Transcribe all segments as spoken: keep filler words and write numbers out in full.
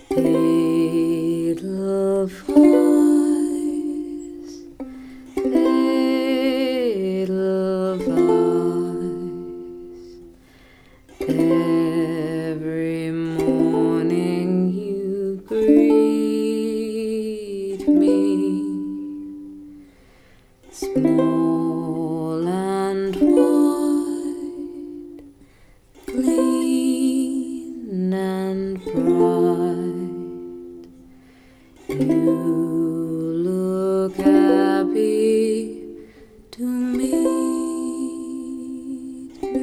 Edelweiss, Edelweiss, every morning you greet me, small and white, clean and bright. You look happy to meet me.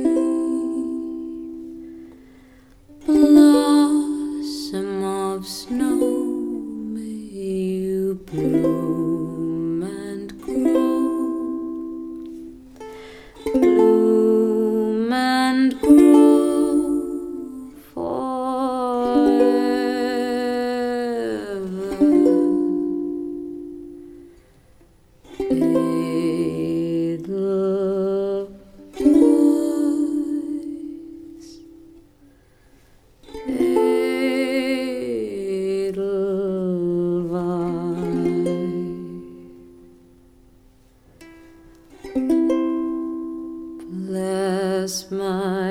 Blossom of snow, may you bloom and grow, bloom and grow forever. Edelweiss, Edelweiss, bless my